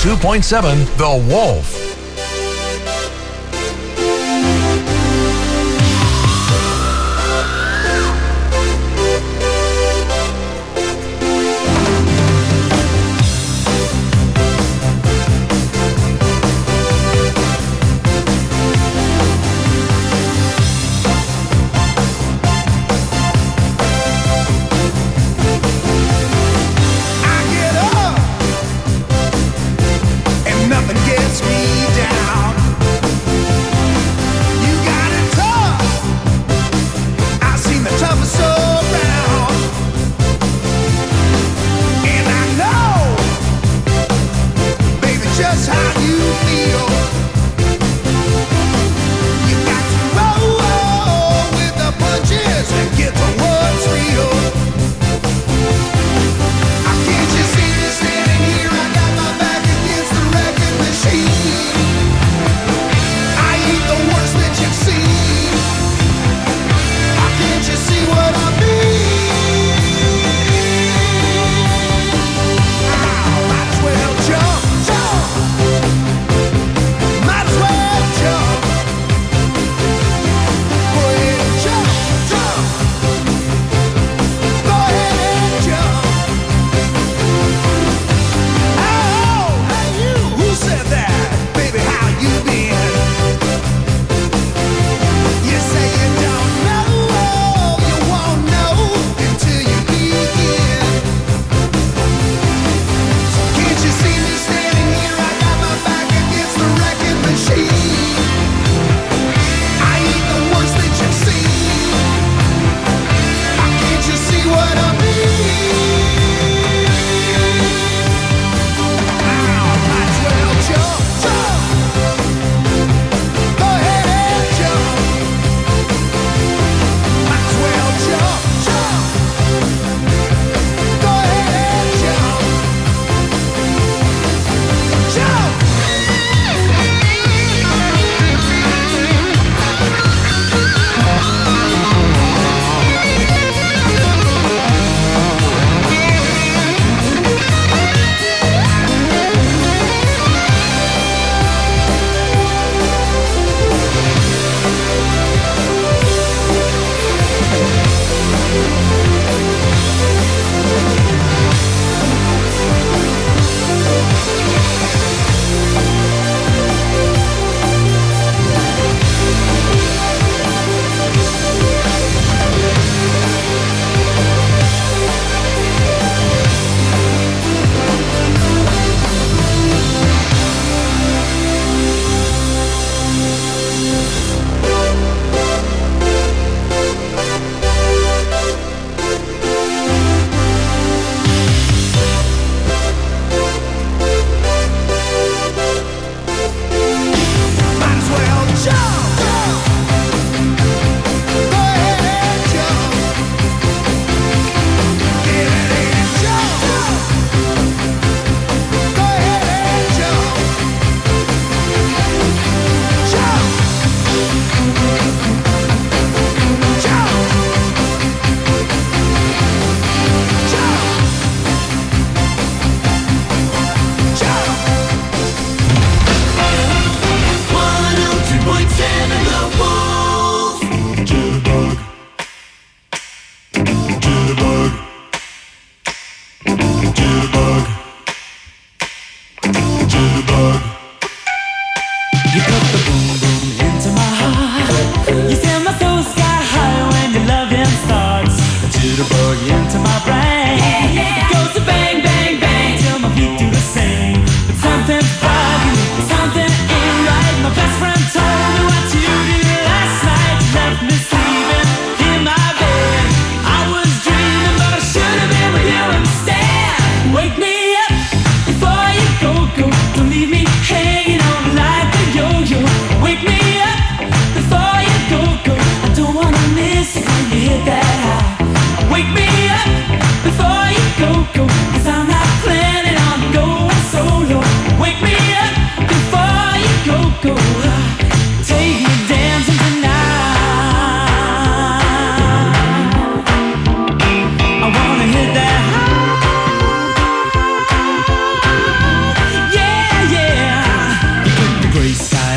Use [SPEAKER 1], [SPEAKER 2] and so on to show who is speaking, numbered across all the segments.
[SPEAKER 1] 102.7 The Wolf.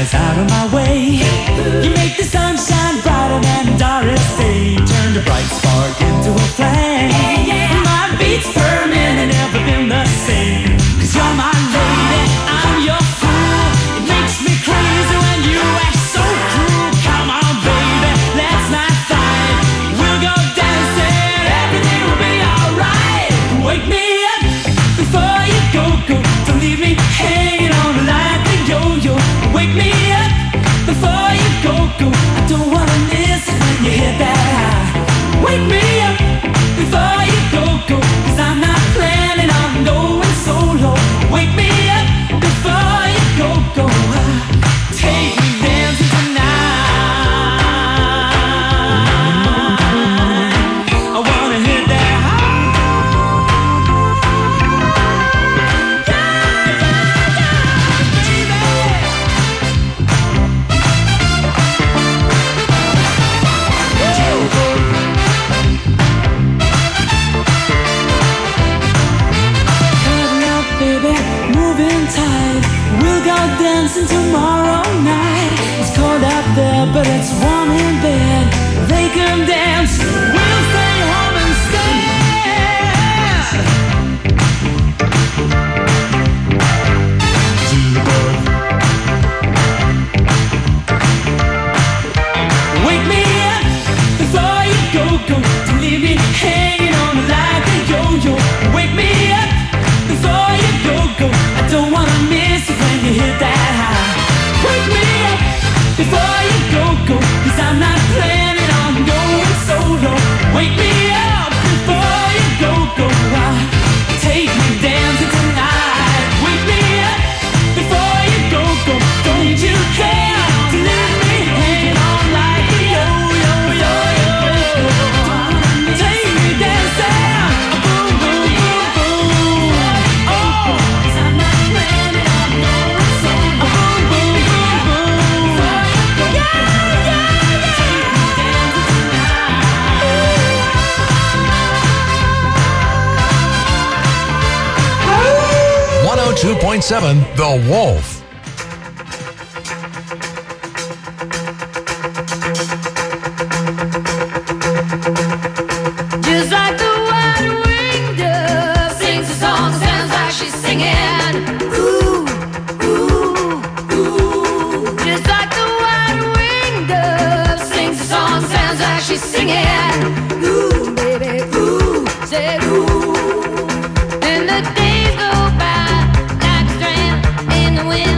[SPEAKER 2] skies out of my way. You make the sunshine brighter than Doris Day. Turned a bright spark into a flame. My beats per minute never been the same. 'Cause you're my lady, I'm your fool. It makes me crazy when you act so cruel. Come on, baby, let's not fight. We'll go dancing, everything will be alright. Wake me up before you go. Don't leave me hanging on like a yo-yo. Wake me up before you go. I don't wanna miss it when you hit that high. Wake me up before you go. 'Cause I'm not planning on going solo. Wake me up before you go. Take me dancing tonight. I wanna hit that high. We'll go dancing tomorrow night. It's cold out there, but it's warm in bed. They can dance, we'll stay home instead. Wake me up before you go. Don't leave me hanging on like a yo-yo. Wake me up before you go. I don't wanna miss it when you hit that high. Wake me up before you go. 'Cause I'm not planning on going solo. Wake me up before you go. Take me dancing tonight. Wake me up before you go. Don't you care to leave me hanging on like a yo-yo. Take me dancing, boom, boom, boom, boom. Oh, 'cause I'm not planning on going solo. Boom, boom, boom, boom. Yeah. Take me dancing tonight.
[SPEAKER 1] 102.7 The Wolf.
[SPEAKER 3] Just like the white-winged dove sings a song, sounds like she's singing. Ooh, ooh, ooh. Just like the white-winged dove sings a song, sounds like she's singing. Ooh, baby, ooh, say ooh. And the days go by like a strand in the wind.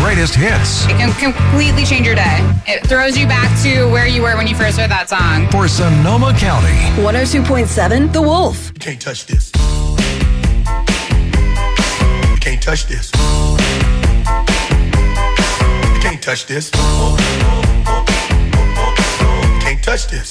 [SPEAKER 1] greatest hits.
[SPEAKER 4] It can completely change your day. It throws you back to where you were when you first heard that song.
[SPEAKER 1] For Sonoma County.
[SPEAKER 5] 102.7 The Wolf.
[SPEAKER 6] You can't touch this. You can't touch this. You can't touch this. You can't touch this.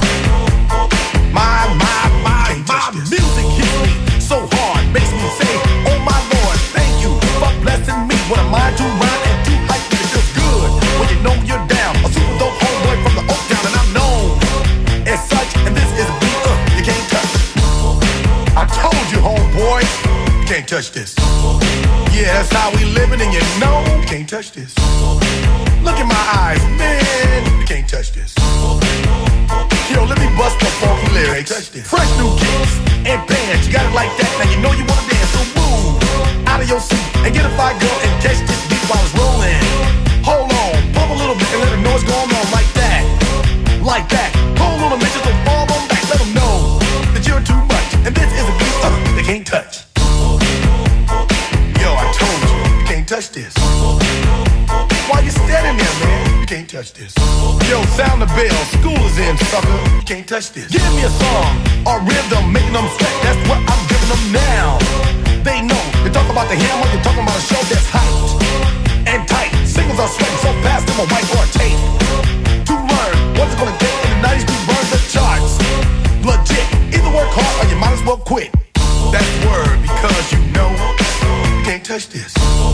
[SPEAKER 6] My music hits me so hard, makes me say, oh my Lord, thank you for blessing me. What a mind to rhyme and to hype me, it feels good when you know you're down. A super dope homeboy from the Oak Town, and I'm known as such, and this is a beat you can't touch. I told you, homeboy, you can't touch this. Yeah, that's how we living, and you know you can't touch this. Look in my eyes, man, you can't touch this. Yo, let me bust the funky lyrics. Fresh new kicks and bands, you got it like that. Now you know you wanna dance, so move out of your seat and get a fire girl and catch this beat while it's rolling. Hold on, pump a little bit and let them know what's going on like that, like that. Hold on a minute, just fall on back, let them know that you're too much, and this is a beat they can't touch. Yo, I told you, you can't touch this. Why you standing there, man? You can't touch this. Yo, sound the bell, school is in, sucker. You can't touch this. Give me a song or rhythm, making them sweat. That's what I'm giving them now. They know. You talk about the hammer, you're talking about a show that's hyped and tight. Singles are sweating so fast, them a white or tape. To learn what's it gonna take in the 90s to burn the charts. Legit. Either work hard or you might as well quit. That's word because you know you can't touch this.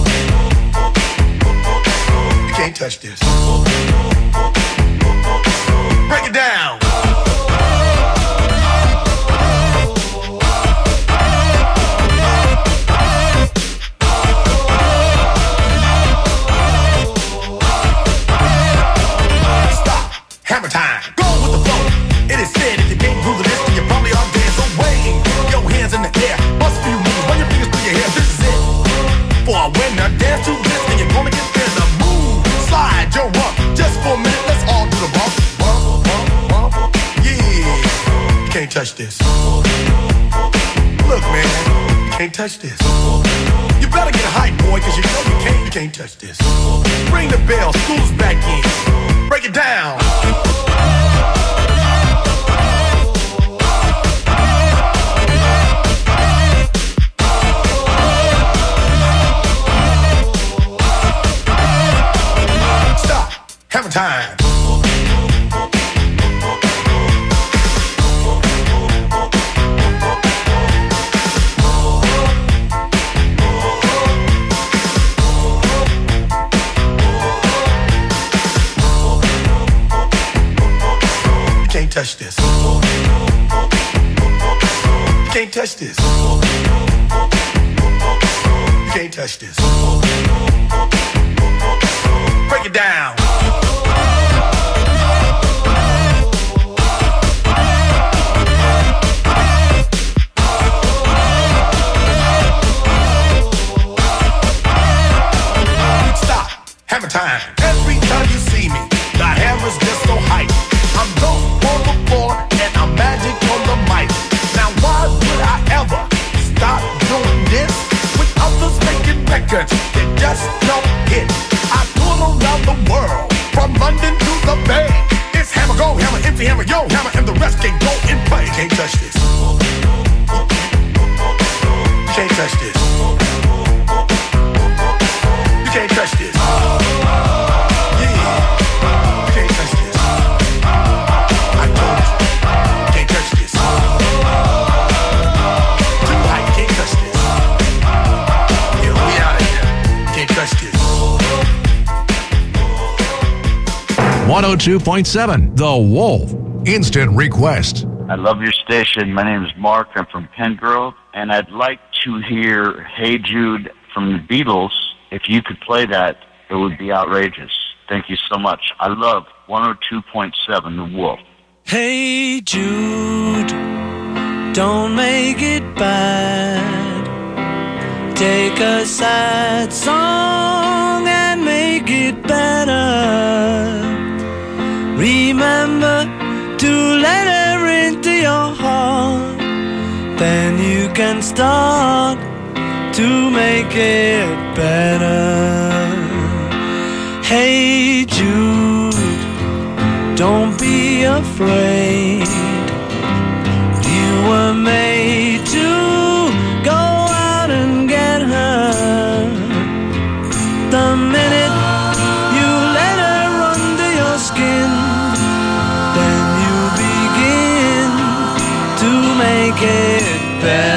[SPEAKER 6] Can't touch this. Break it down. Stop. Hammer time. Go with the flow. It is said if you can't groove the list, then you probably are dead. So wave your hands in the air. Bust a few moves. Run your fingers through your hair. This is it. For a winner, dance to this, and you're gonna get there. The move. Slide your rump, just for a minute, let's all do the bump, bump, bump, bump. Yeah, you can't touch this. Look, man, you can't touch this. You better get hype, boy, cause you know you can't touch this. Ring the bell, school's back in. Break it down. Hammer time. You can't touch this. You can't touch this. You can't touch this. Break it down. Hammer time. Every time you see me, the hammer's just so hype. I'm dope on the floor and I'm magic on the mic. Now why would I ever stop doing this? With others making records that just don't hit. I tour around the world, from London to the Bay. It's hammer, go hammer, empty hammer, yo hammer, and the rest can go and play. Can't touch this. You can't touch this. You can't touch this. Touch this.
[SPEAKER 1] 102.7 The Wolf. Instant request.
[SPEAKER 7] I love your station. My name is Mark. I'm from Pengrove, and I'd like to hear Hey Jude from the Beatles. If you could play that, it would be outrageous. Thank you so much. I love 102.7 The Wolf.
[SPEAKER 2] Hey Jude, don't make it bad. Take a sad song and make it better. Remember to let her into your heart. Then you can start to make it better. Hey Jude, don't be afraid. You were made to go out and get her. The minute you let her under your skin, then you begin to make it better.